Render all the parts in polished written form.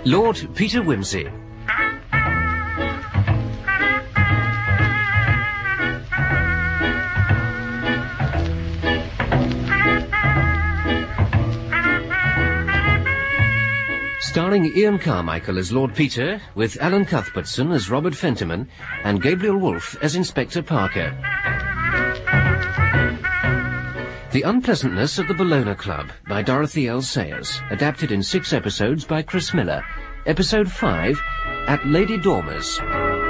Lord Peter Wimsey. Starring Ian Carmichael as Lord Peter, with Alan Cuthbertson as Robert Fentiman, and Gabriel Woolf as Inspector Parker. The Unpleasantness of the Bellona Club by Dorothy L. Sayers, adapted in 6 episodes by Chris Miller. Episode 5, At Lady Dormer's.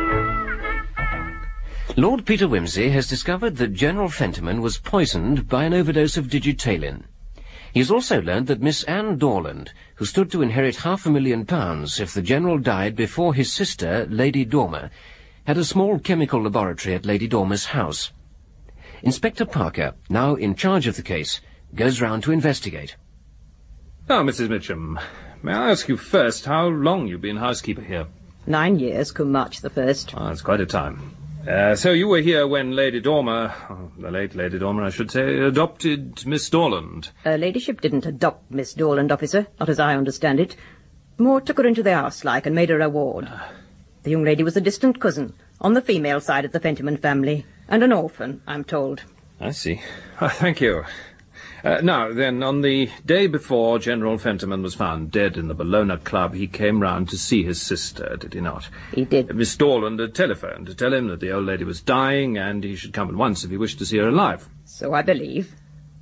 Lord Peter Wimsey has discovered that General Fentiman was poisoned by an overdose of digitalin. He has also learned that Miss Anne Dorland, who stood to inherit £500,000 if the General died before his sister, Lady Dormer, had a small chemical laboratory at Lady Dormer's house. Inspector Parker, now in charge of the case, goes round to investigate. Now, Mrs. Mitchum, may I ask you first how long you've been housekeeper here? 9 years, come March the 1st. Oh, that's quite a time. So you were here when Lady Dormer, the late Lady Dormer, I should say, adopted Miss Dorland. Her ladyship didn't adopt Miss Dorland, officer, not as I understand it. More took her into the house, like, and made her a ward. The young lady was a distant cousin, on the female side of the Fentiman family, and an orphan, I'm told. I see. Thank you. Now, then, on the day before General Fentiman was found dead in the Bellona Club, he came round to see his sister, did he not? He did. Miss Dorland had telephoned to tell him that the old lady was dying, and he should come at once if he wished to see her alive. So I believe.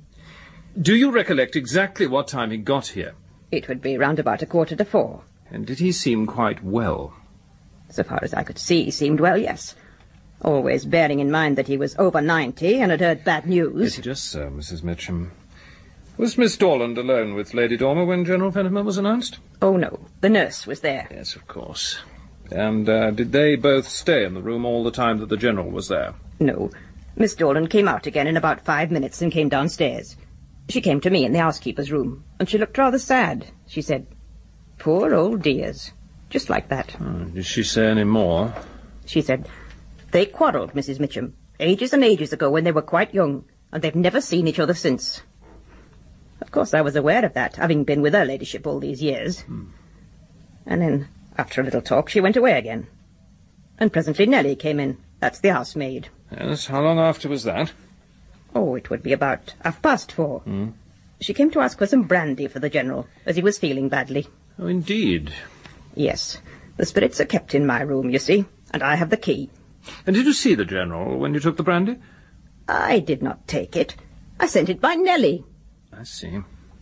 Do you recollect exactly what time he got here? It would be round about 4:15. And did he seem quite well? So far as I could see, he seemed well, yes. Always bearing in mind that he was over 90 and had heard bad news. Just so, Mrs. Mitchum. Was Miss Dorland alone with Lady Dormer when General Fentiman was announced? Oh, no. The nurse was there. Yes, of course. And did they both stay in the room all the time that the General was there? No. Miss Dorland came out again in about 5 minutes and came downstairs. She came to me in the housekeeper's room, and she looked rather sad. She said, "Poor old dears." Just like that. Did she say any more? She said, "They quarrelled, Mrs. Mitchum, ages and ages ago when they were quite young, and they've never seen each other since." Of course, I was aware of that, having been with her ladyship all these years. And then, after a little talk, she went away again. And presently Nellie came in. That's the housemaid. Yes, how long after was that? Oh, it would be about 4:30. She came to ask for some brandy for the General, as he was feeling badly. Oh, indeed. Yes. The spirits are kept in my room, you see, and I have the key. And did you see the General when you took the brandy? I did not take it. I sent it by Nellie. I see.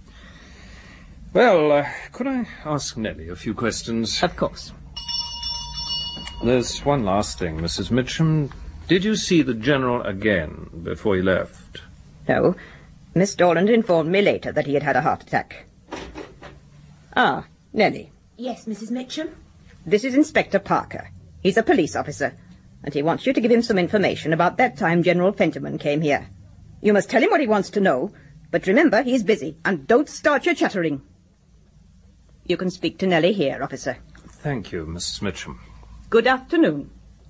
Well, could I ask Nellie a few questions? Of course. There's one last thing, Mrs. Mitchum. Did you see the General again before he left? No. Miss Dorland informed me later that he had had a heart attack. Ah, Nellie. Yes, Mrs. Mitchum? This is Inspector Parker. He's a police officer, and he wants you to give him some information about that time General Fentiman came here. You must tell him what he wants to know, but remember, he's busy, and don't start your chattering. You can speak to Nellie here, officer. Thank you, Mrs. Mitchum. Good afternoon.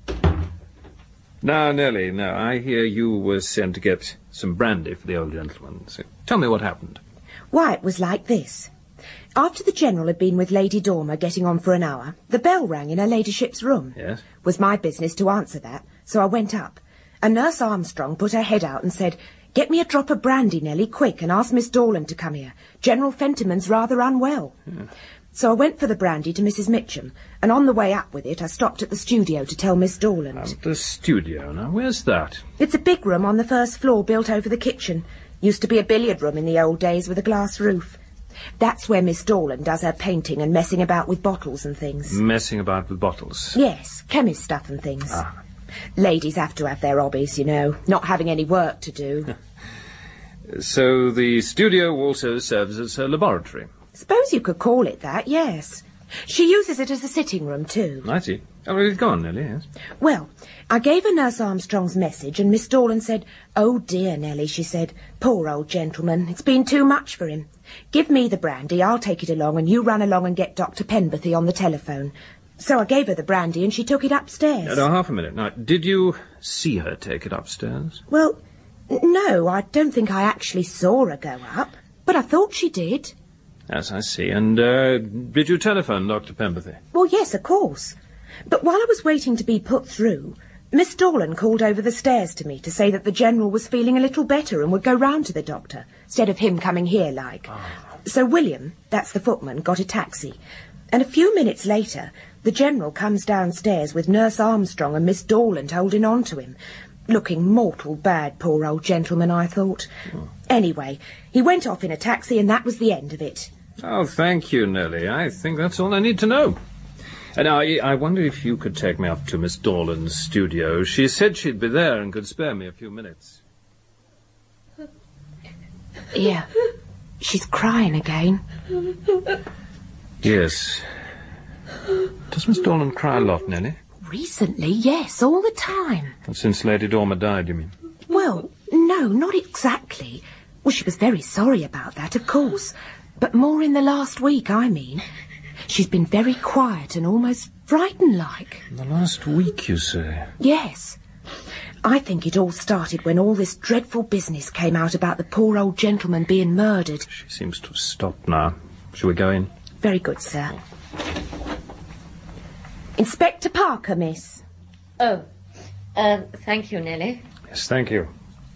Now, Nellie, I hear you were sent to get some brandy for the old gentleman. So tell me what happened. Why, it was like this. After the General had been with Lady Dormer getting on for an hour, the bell rang in her ladyship's room. Yes? It was my business to answer that, so I went up. And Nurse Armstrong put her head out and said, "Get me a drop of brandy, Nellie, quick, and ask Miss Dorland to come here. General Fentiman's rather unwell." Yeah. So I went for the brandy to Mrs. Mitchum, and on the way up with it, I stopped at the studio to tell Miss Dorland. The studio, now, where's that? It's a big room on the first floor built over the kitchen. Used to be a billiard room in the old days with a glass roof. That's where Miss Dorland does her painting and messing about with bottles and things. Messing about with bottles? Yes, chemist stuff and things. Ladies have to have their hobbies, you know, not having any work to do. So the studio also serves as her laboratory? Suppose you could call it that, yes. She uses it as a sitting room, too. I see. Oh, well, go on, Nellie, yes. Well, I gave her Nurse Armstrong's message, and Miss Dorland said, "Oh, dear, Nellie," she said. "Poor old gentleman. It's been too much for him. Give me the brandy, I'll take it along, and you run along and get Dr. Penberthy on the telephone." So I gave her the brandy, and she took it upstairs. Now, half a minute. Now, did you see her take it upstairs? Well, no, I don't think I actually saw her go up, but I thought she did. Yes, I see. And did you telephone Dr. Pemberthy? Well, yes, of course. But while I was waiting to be put through, Miss Dorland called over the stairs to me to say that the General was feeling a little better and would go round to the doctor, instead of him coming here like. So William, that's the footman, got a taxi. And a few minutes later, the General comes downstairs with Nurse Armstrong and Miss Dorland holding on to him. Looking mortal bad, poor old gentleman, I thought. Anyway, he went off in a taxi and that was the end of it. Oh, thank you, Nellie. I think that's all I need to know. Now, I wonder if you could take me up to Miss Dorland's studio. She said she'd be there and could spare me a few minutes. Yeah, she's crying again. Yes. Does Miss Dorland cry a lot, Nellie? Recently, yes, all the time. Since Lady Dormer died, you mean? Well, no, not exactly. Well, she was very sorry about that, of course. But more in the last week, I mean. She's been very quiet and almost frightened-like. The last week, you say? Yes. I think it all started when all this dreadful business came out about the poor old gentleman being murdered. She seems to have stopped now. Shall we go in? Very good, sir. Inspector Parker, miss. Oh, thank you, Nellie. Yes, thank you.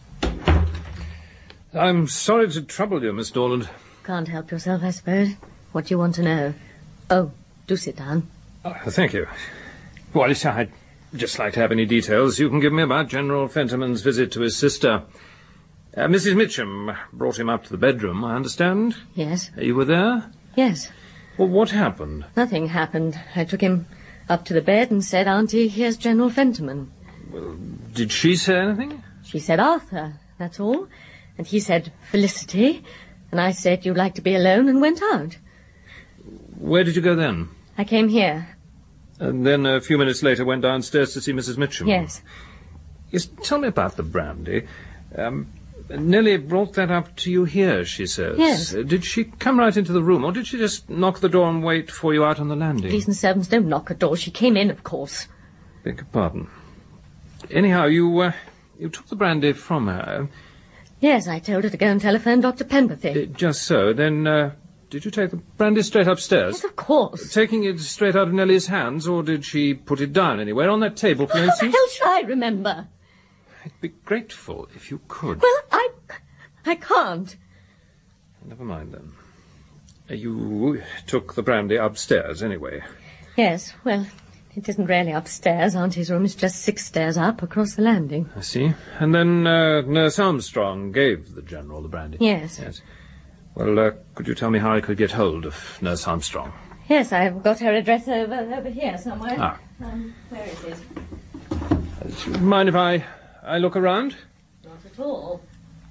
I'm sorry to trouble you, Miss Dorland. Can't help yourself, I suppose. What do you want to know? Oh, do sit down. Thank you. Well, I'd just like to have any details you can give me about General Fentiman's visit to his sister. Mrs. Mitcham brought him up to the bedroom, I understand? Yes. You were there? Yes. Well, what happened? Nothing happened. I took him up to the bed and said, Auntie, here's General Fentiman. Well, did she say anything? She said Arthur, that's all. And he said Felicity. And I said you'd like to be alone and went out. Where did you go then? I came here. And then a few minutes later went downstairs to see Mrs. Mitcham? Yes. Yes, tell me about the brandy. Nellie brought that up to you here, she says. Yes. Did she come right into the room, or did she just knock the door and wait for you out on the landing? Decent servants don't knock at doors. She came in, of course. Beg your pardon. Anyhow, you took the brandy from her. Yes, I told her to go and telephone Dr. Pemberthy. Just so. Then, did you take the brandy straight upstairs? Yes, of course. Taking it straight out of Nellie's hands, or did she put it down anywhere on that table, for instance? How the hell should I remember? I'd be grateful if you could. Well, I can't. Never mind, then. You took the brandy upstairs, anyway. Yes, well, it isn't really upstairs. Auntie's room is just 6 stairs up across the landing. I see. And then Nurse Armstrong gave the General the brandy? Yes. Yes. Well, could you tell me how I could get hold of Nurse Armstrong? Yes, I've got her address over here somewhere. Ah. Where is it? Mind if I look around? Not at all.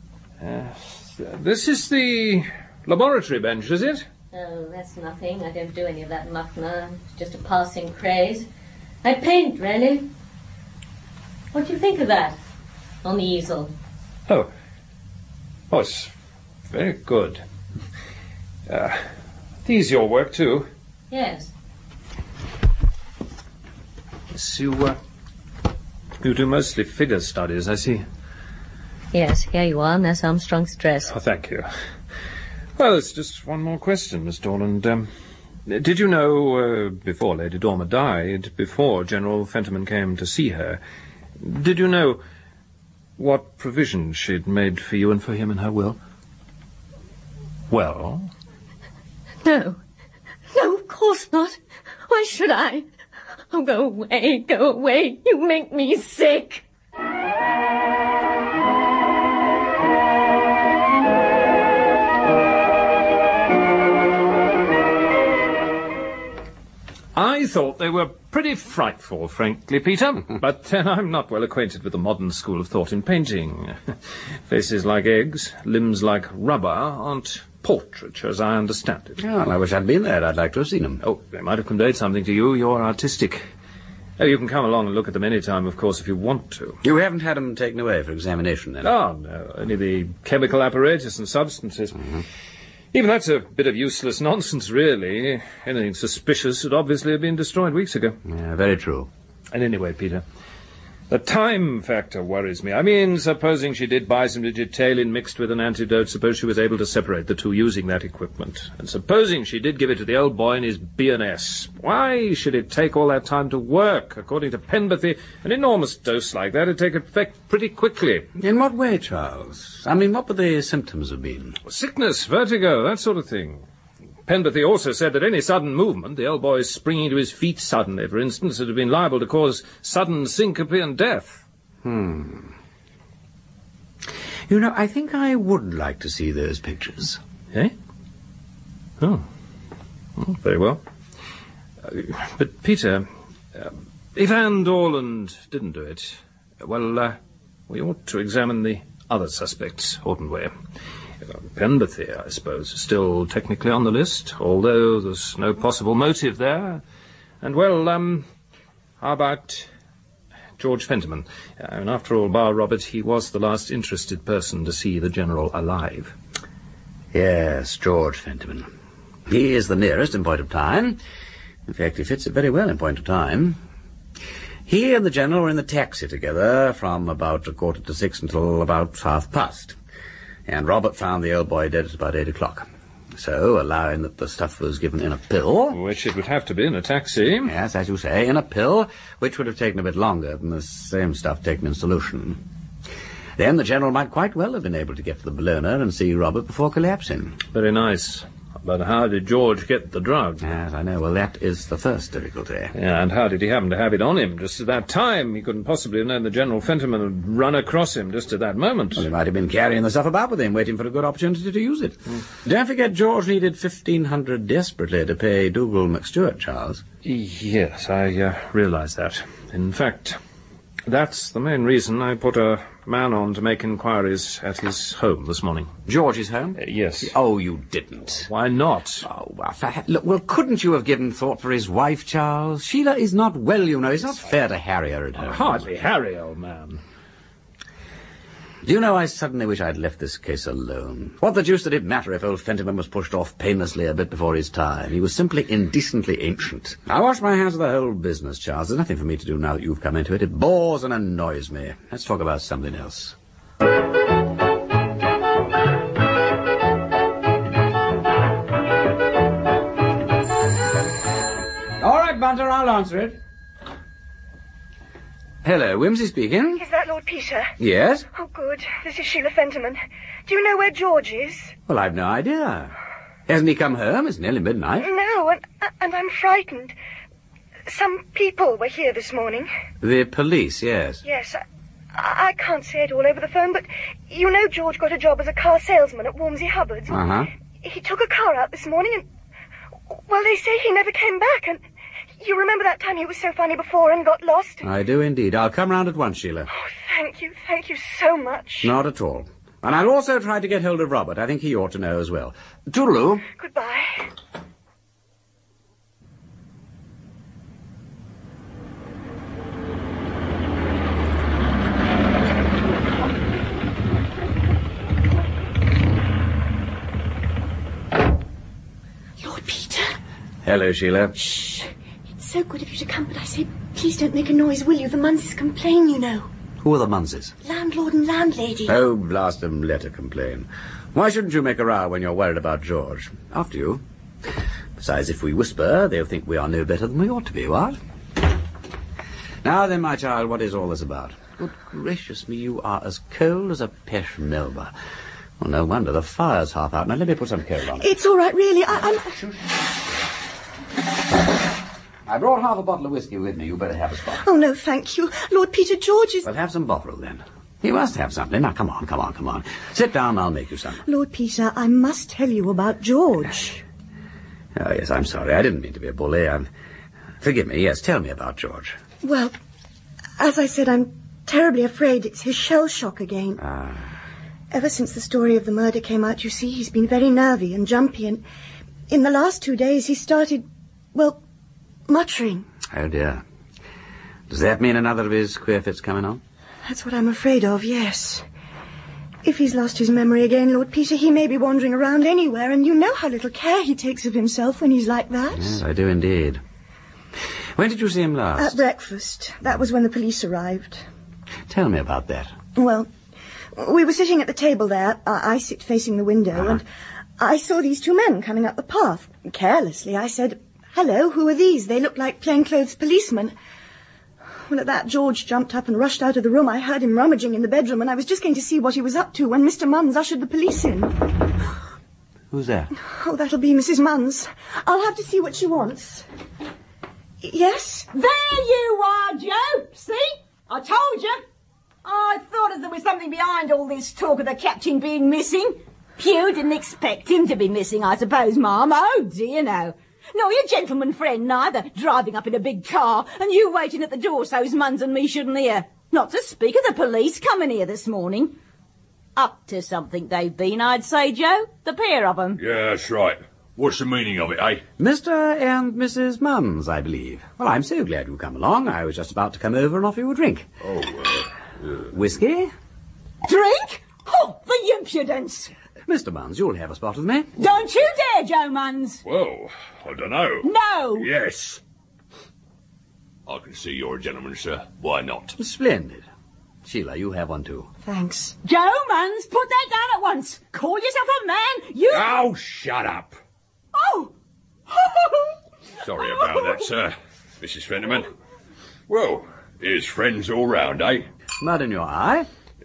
This is the laboratory bench, is it? Oh, that's nothing. I don't do any of that muck now. It's just a passing craze. I paint, really. What do you think of that on the easel? Oh, it's very good. These your work, too? Yes. Yes, you do mostly figure studies, I see. Yes, here you are, Nurse Armstrong's dress. Oh, thank you. Well, it's just one more question, Miss Dorland. Did you know, before Lady Dormer died, before General Fentiman came to see her, did you know what provision she'd made for you and for him in her will? Well? No. No, of course not. Why should I? Oh, go away, go away. You make me sick. I thought they were pretty frightful, frankly, Peter. But then I'm not well acquainted with the modern school of thought in painting. Faces like eggs, limbs like rubber aren't portraiture, as I understand it. Oh, I wish I'd been there. I'd like to have seen them. Oh, they might have conveyed something to you. You're artistic. Oh, you can come along and look at them any time, of course, if you want to. You haven't had them taken away for examination, then? Oh, no. Only the chemical apparatus and substances. Mm-hmm. Even that's a bit of useless nonsense, really. Anything suspicious would obviously have been destroyed weeks ago. Yeah, very true. And anyway, Peter, The time factor worries me. I mean, supposing she did buy some Digitalin mixed with an antidote, suppose she was able to separate the two using that equipment. And supposing she did give it to the old boy in his B&S. Why should it take all that time to work? According to Penberthy, an enormous dose like that would take effect pretty quickly. In what way, Charles? I mean, what would the symptoms have been? Sickness, vertigo, that sort of thing. Penberthy also said that any sudden movement, the old boy springing to his feet suddenly, for instance, would have been liable to cause sudden syncope and death. You know, I think I would like to see those pictures. Eh? Oh. Very well. But, Peter, if Anne Dorland didn't do it, well, we ought to examine the other suspects, oughtn't we? Penberthy, I suppose, is still technically on the list, although there's no possible motive there. And, well, how about George Fentiman? And after all, bar Robert, he was the last interested person to see the General alive. Yes, George Fentiman. He is the nearest in point of time. In fact, he fits it very well in point of time. He and the General were in the taxi together from about 5:45 until about 5:30. And Robert found the old boy dead at about 8 o'clock. So, allowing that the stuff was given in a pill... Which it would have to be in a taxi. Yes, as you say, in a pill, which would have taken a bit longer than the same stuff taken in solution. Then the General might quite well have been able to get to the Bologna and see Robert before collapsing. Very nice. But how did George get the drug? Yes, I know. Well, that is the first difficulty. Yeah, and how did he happen to have it on him just at that time? He couldn't possibly have known that General Fentiman had run across him just at that moment. Well, he might have been carrying the stuff about with him, waiting for a good opportunity to use it. Don't forget George needed 1,500 desperately to pay Dougal McStewart, Charles. Yes, I realise that. In fact, that's the main reason I put a man on to make inquiries at his home this morning. George's home? Yes. Oh, you didn't. Why not? Oh, well, couldn't you have given thought for his wife, Charles? Sheila is not well, you know. It's not fair to harry her at home. Hardly Harry, old man. Do you know, I suddenly wish I'd left this case alone. What the deuce did it matter if old Fentiman was pushed off painlessly a bit before his time? He was simply indecently ancient. I wash my hands of the whole business, Charles. There's nothing for me to do now that you've come into it. It bores and annoys me. Let's talk about something else. All right, Bunter, I'll answer it. Hello, Wimsey speaking. Is that Lord Peter? Yes? Oh, good. This is Sheila Fentiman. Do you know where George is? Well, I've no idea. Hasn't he come home? It's nearly midnight. No, and I'm frightened. Some people were here this morning. The police, yes. Yes, I can't say it all over the phone, but you know George got a job as a car salesman at Wormsey Hubbard's. Uh-huh. He took a car out this morning and... Well, they say he never came back, and... You remember that time he was so funny before and got lost? I do indeed. I'll come round at once, Sheila. Oh, thank you so much. Not at all. And I'll also try to get hold of Robert. I think he ought to know as well. Toodaloo. Goodbye. Lord Peter. Hello, Sheila. Shh. It's so good of you to come, but I say, please don't make a noise, will you? The Munses complain, you know. Who are the Munses? Landlord and landlady. Oh, blast them, let her complain. Why shouldn't you make a row when you're worried about George? After you. Besides, if we whisper, they'll think we are no better than we ought to be, what? Now then, my child, what is all this about? Good gracious me, you are as cold as a pesh melba. Well, no wonder, the fire's half out. Now, let me put some coal on it. It's all right, really. I brought half a bottle of whiskey with me. You better have a spot. Oh, no, thank you. Lord Peter, George is... Well, have some Bovril, then. You must have something. Now, come on. Sit down, I'll make you some. Lord Peter, I must tell you about George. Oh, yes, I'm sorry. I didn't mean to be a bully. Forgive me. Yes, tell me about George. Well, as I said, I'm terribly afraid it's his shell shock again. Ever since the story of the murder came out, you see, he's been very nervy and jumpy, and in the last 2 days he started, well, muttering. Oh, dear. Does that mean another of his queer fits coming on? That's what I'm afraid of, yes. If he's lost his memory again, Lord Peter, he may be wandering around anywhere, and you know how little care he takes of himself when he's like that. Yes, I do indeed. When did you see him last? At breakfast. That was when the police arrived. Tell me about that. Well, we were sitting at the table there. I sit facing the window, and I saw these two men coming up the path. Carelessly, I said, "Hello, who are these? They look like plainclothes policemen." Well, at that, George jumped up and rushed out of the room. I heard him rummaging in the bedroom, and I was just going to see what he was up to when Mr. Munns ushered the police in. Who's that? Oh, that'll be Mrs. Munns. I'll have to see what she wants. Yes? There you are, Joe. See? I told you. I thought as there was something behind all this talk of the captain being missing. You didn't expect him to be missing, I suppose, Ma'am. Oh, dear, no. Nor your gentleman friend, neither, driving up in a big car, and you waiting at the door so's Munns and me shouldn't hear. Not to speak of the police coming here this morning. Up to something they've been, I'd say, Joe. The pair of them. Yeah, that's right. What's the meaning of it, eh? Mr. and Mrs. Munns, I believe. Well, I'm so glad you've come along. I was just about to come over and offer you a drink. Oh, Whiskey? Drink? Oh, the impudence! Mr. Munns, you'll have a spot with me. Don't you dare, Joe Munns. well, I don't know. No. Yes. I can see you're a gentleman, sir. Why not? Splendid. Sheila, you have one too. Thanks. Joe Munns, put that down at once. Call yourself a man. You... Oh, shut up. Oh. Sorry about that, sir, Mrs. Fenterman. Well, here's friends all round, eh? Mud in your eye?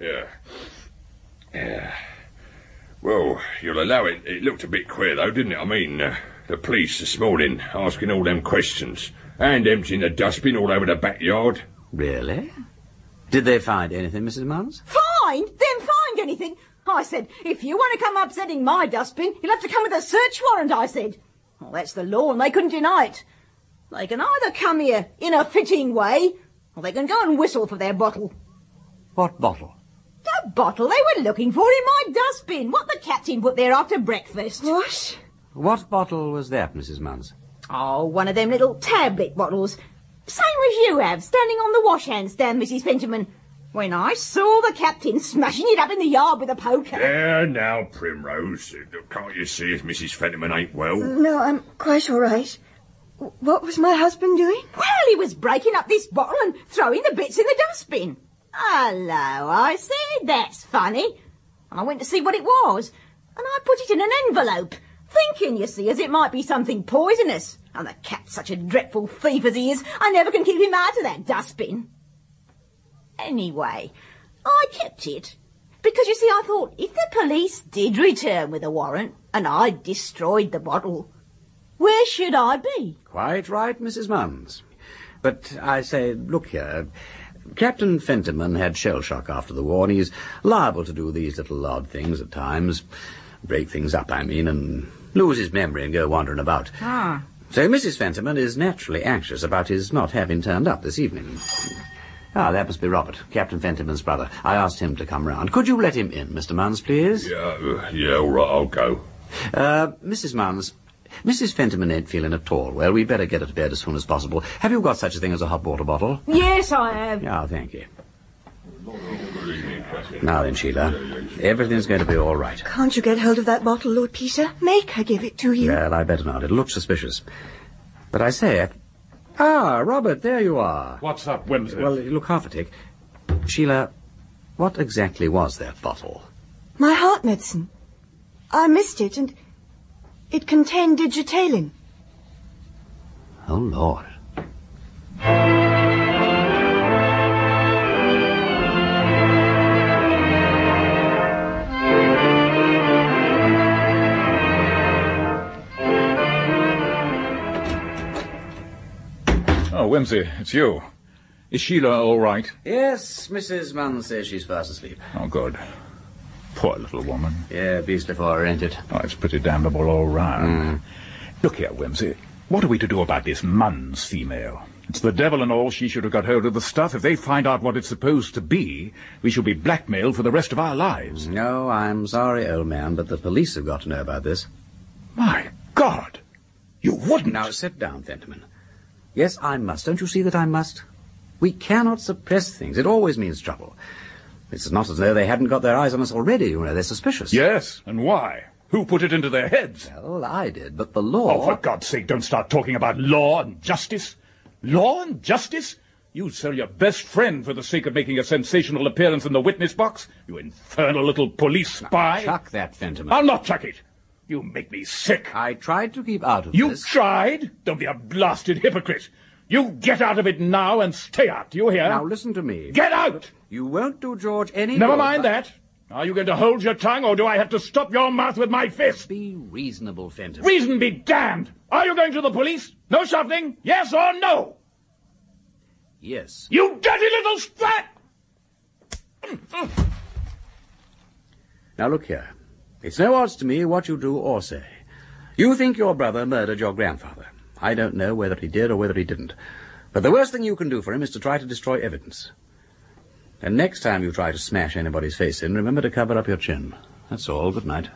Yeah. Well, you'll allow it. It looked a bit queer, though, didn't it? I mean, the police this morning asking all them questions and emptying the dustbin all over the backyard. Really? Did they find anything, Mrs. Munns? Find? Them find anything? I said, if you want to come upsetting my dustbin, you'll have to come with a search warrant, I said. Well, that's the law, and they couldn't deny it. They can either come here in a fitting way, or they can go and whistle for their bottle. What bottle? The bottle they were looking for in my dustbin, what the captain put there after breakfast. What? What bottle was that, Mrs. Munns? Oh, one of them little tablet bottles. Same as you have, standing on the washhand stand, Mrs. Fenterman. When I saw the captain smashing it up in the yard with a poker. There now, Primrose. Can't you see if Mrs. Fenterman ain't well? No, I'm quite all right. What was my husband doing? Well, he was breaking up this bottle and throwing the bits in the dustbin. Hello, I said, that's funny. I went to see what it was, and I put it in an envelope, thinking, you see, as it might be something poisonous. And the cat's such a dreadful thief as he is, I never can keep him out of that dustbin. Anyway, I kept it, because, you see, I thought, if the police did return with a warrant, and I destroyed the bottle, where should I be? Quite right, Mrs. Munns. But I say, look here, Captain Fenterman had shell shock after the war, and he's liable to do these little odd things at times. Break things up, I mean, and lose his memory and go wandering about. So Mrs. Fenterman is naturally anxious about his not having turned up this evening. That must be Robert, Captain Fenterman's brother. I asked him to come round. Could you let him in, Mr. Munns, please? Yeah, all right, I'll go. Mrs. Munns, Mrs. Fenterman ain't feeling at all well. We'd better get her to bed as soon as possible. Have you got such a thing as a hot water bottle? Yes, I have. Yeah, thank you. Now then, Sheila, everything's going to be all right. Can't you get hold of that bottle, Lord Peter? Make her give it to you. Well, I better not. It looks suspicious. But I say... Robert, there you are. What's up, Wimsey? Well, you look half a tick. Sheila, what exactly was that bottle? My heart medicine. I missed it, and it contained digitalin. Oh, Lord. Oh, Wimsey, it's you. Is Sheila all right? Yes, Mrs. Munns says she's fast asleep. Oh, good. Poor little woman. Yeah, beastly for her, ain't it? Oh, it's pretty damnable all round. Look here, Wimsey. What are we to do about this Munns female? It's the devil and all she should have got hold of the stuff. If they find out what it's supposed to be, we shall be blackmailed for the rest of our lives. No, I'm sorry, old man, but the police have got to know about this. My God! You wouldn't! Now, sit down, Fenterman. Yes, I must. Don't you see that I must? We cannot suppress things. It always means trouble. It's not as though they hadn't got their eyes on us already, you know. They're suspicious. Yes, and why? Who put it into their heads? Well, I did, but the law... Oh, for God's sake, don't start talking about law and justice. Law and justice? You sell your best friend for the sake of making a sensational appearance in the witness box? You infernal little police spy! Now, chuck that, Fentiman. I'll not chuck it! You make me sick! I tried to keep out of You this. tried? Don't be a blasted hypocrite! You get out of it now and stay out, do you hear? Now listen to me. Get out! You won't do George any Never good, mind but- that. Are you going to hold your tongue, or do I have to stop your mouth with my fist? Be reasonable, Fentiman. Reason be damned! Are you going to the police? No shuffling? Yes or no? Yes. You dirty little sprat! Now look here. It's no odds to me what you do or say. You think your brother murdered your grandfather. I don't know whether he did or whether he didn't. But the worst thing you can do for him is to try to destroy evidence. And next time you try to smash anybody's face in, remember to cover up your chin. That's all. Good night.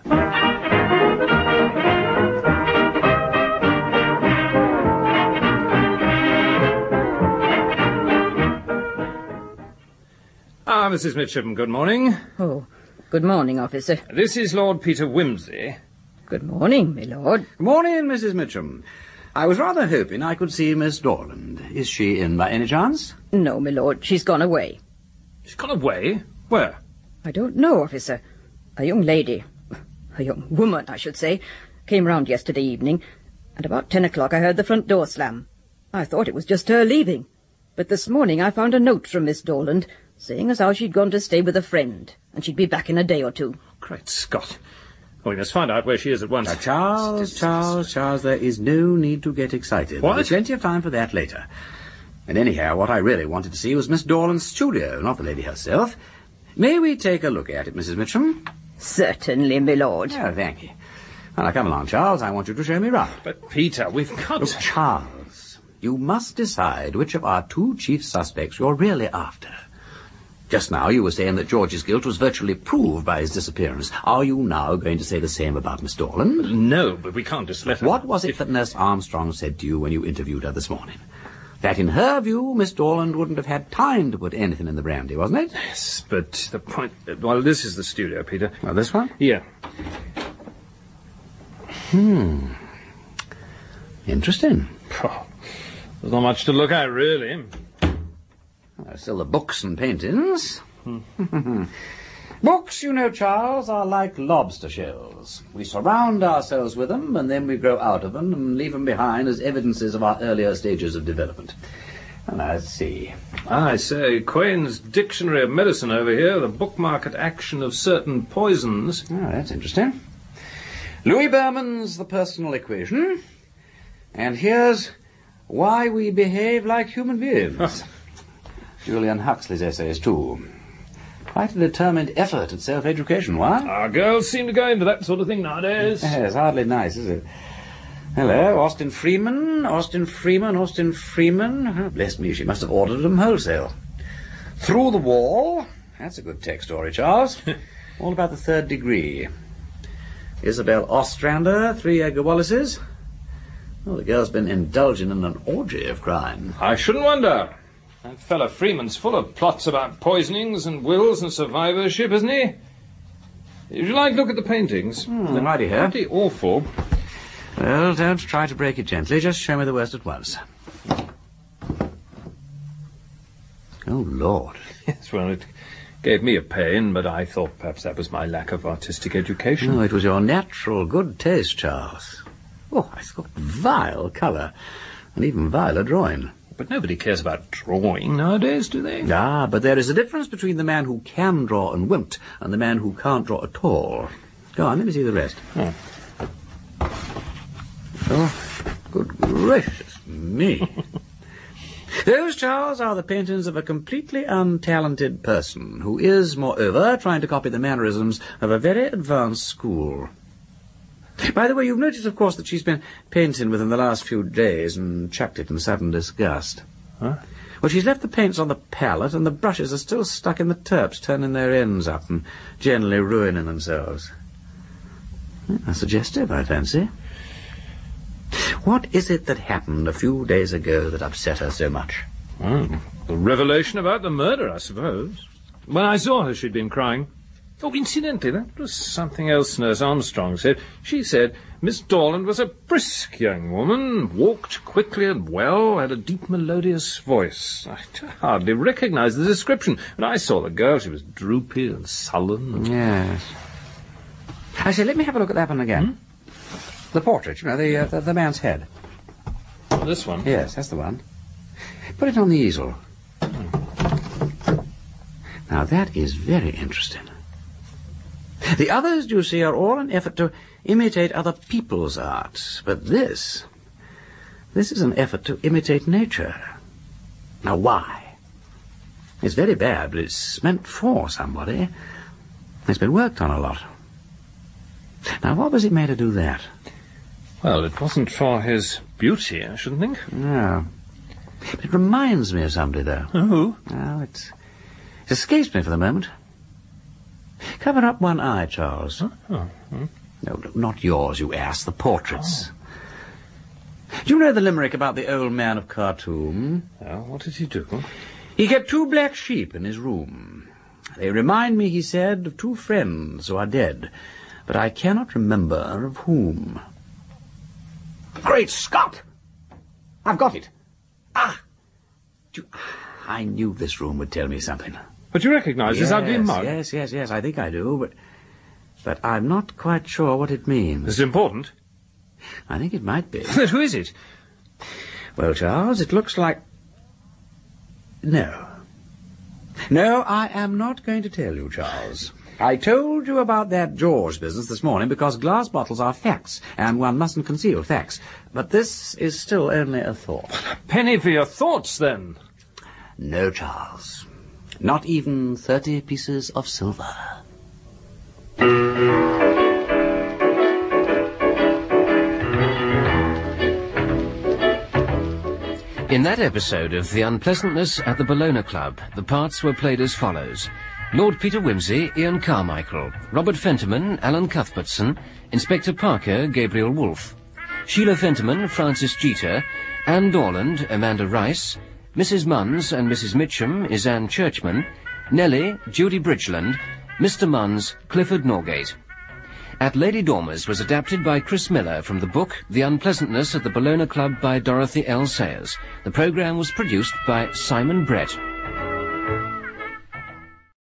Ah, Mrs. Mitchum, good morning. Oh, good morning, officer. This is Lord Peter Wimsey. Good morning, my lord. Good morning, Mrs. Mitchum. I was rather hoping I could see Miss Dorland. Is she in by any chance? No, my lord, she's gone away. She's gone away? Where? I don't know, officer. A young lady, a young woman, I should say, came round yesterday evening, and about 10 o'clock I heard the front door slam. I thought it was just her leaving. But this morning I found a note from Miss Dorland, saying as how she'd gone to stay with a friend, and she'd be back in a day or two. Great Scott. Oh, we must find out where she is at once. Now, Charles, there is no need to get excited. What? There's plenty of time for that later. And anyhow, what I really wanted to see was Miss Dorland's studio, not the lady herself. May we take a look at it, Mrs. Mitchum? Certainly, my lord. Oh, thank you. Well, now, come along, Charles. I want you to show me round. But, Peter, we've got... Look, Charles, you must decide which of our two chief suspects you're really after. Just now you were saying that George's guilt was virtually proved by his disappearance. Are you now going to say the same about Miss Dorland? No, but we can't just let her... What was it that Nurse Armstrong said to you when you interviewed her this morning? That in her view, Miss Dorland wouldn't have had time to put anything in the brandy, wasn't it? Yes, but the point... Well, this is the studio, Peter. Well, this one? Yeah. Interesting. Oh, there's not much to look at, really. Still the books and paintings. Books, you know, Charles, are like lobster shells. We surround ourselves with them, and then we grow out of them and leave them behind as evidences of our earlier stages of development. Well, let's see. I say, Quain's Dictionary of Medicine over here, the bookmarked action of certain poisons. Oh, that's interesting. Louis Berman's The Personal Equation. And here's Why We Behave Like Human Beings. Julian Huxley's essays, too. Quite a determined effort at self-education, what? Our girls seem to go into that sort of thing nowadays. Yes, hardly nice, is it? Hello, Austin Freeman. Oh, bless me, she must have ordered them wholesale. Through the Wall. That's a good tech story, Charles. All about the Third Degree. Isabel Ostrander, 3 Edgar Wallaces. Oh, the girl's been indulging in an orgy of crime. I shouldn't wonder. That fellow Freeman's full of plots about poisonings and wills and survivorship, isn't he? Would you like to look at the paintings? They're righty here. Pretty awful. Well, don't try to break it gently. Just show me the worst at once. Oh, Lord. Yes, well, it gave me a pain, but I thought perhaps that was my lack of artistic education. No, it was your natural good taste, Charles. Oh, I thought vile colour, and even viler drawing. But nobody cares about drawing nowadays, do they? Ah, but there is a difference between the man who can draw and won't, and the man who can't draw at all. Go on, let me see the rest. Oh, good gracious me. Those, Charles, are the paintings of a completely untalented person, who is, moreover, trying to copy the mannerisms of a very advanced school. By the way, you've noticed, of course, that she's been painting within the last few days and chucked it in sudden disgust. Huh? Well, she's left the paints on the palette, and the brushes are still stuck in the turps, turning their ends up and generally ruining themselves. Suggestive, I fancy. What is it that happened a few days ago that upset her so much? The revelation about the murder, I suppose. When I saw her, she'd been crying. Oh, incidentally, that was something else Nurse Armstrong said. She said Miss Dorland was a brisk young woman, walked quickly and well, had a deep melodious voice. I hardly recognised the description. When I saw the girl, she was droopy and sullen. And... Yes. I say, let me have a look at that one again. The portrait, you know, the man's head. This one? Yes, that's the one. Put it on the easel. Now, that is very interesting. The others, you see, are all an effort to imitate other people's art. But this is an effort to imitate nature. Now, why? It's very bad, but it's meant for somebody. It's been worked on a lot. Now, what was he made to do that? Well, it wasn't for his beauty, I shouldn't think. No. But it reminds me of somebody, though. Who? Well, it escapes me for the moment. Cover up one eye, Charles. Oh. No, not yours, you ass. The portrait's. Do you know the limerick about the old man of Khartoum? Well, what did he do? He kept 2 black sheep in his room. They remind me, he said, of 2 friends who are dead, but I cannot remember of whom. Great Scott! I've got it. I knew this room would tell me something. But you recognise this ugly mug? Yes, I think I do, but I'm not quite sure what it means. Is it important? I think it might be. But who is it? Well, Charles, it looks like... No, I am not going to tell you, Charles. I told you about that George business this morning because glass bottles are facts, and one mustn't conceal facts. But this is still only a thought. A penny for your thoughts, then. No, Charles. Not even 30 pieces of silver. In that episode of The Unpleasantness at the Bologna Club, the parts were played as follows. Lord Peter Wimsey, Ian Carmichael, Robert Fentiman, Alan Cuthbertson, Inspector Parker, Gabriel Wolfe, Sheila Fentiman, Francis Jeter, Anne Dorland, Amanda Rice, Mrs. Munns and Mrs. Mitchum, Isanne Churchman, Nellie, Judy Bridgeland, Mr. Munns, Clifford Norgate. At Lady Dormer's was adapted by Chris Miller from the book The Unpleasantness at the Bologna Club by Dorothy L. Sayers. The programme was produced by Simon Brett.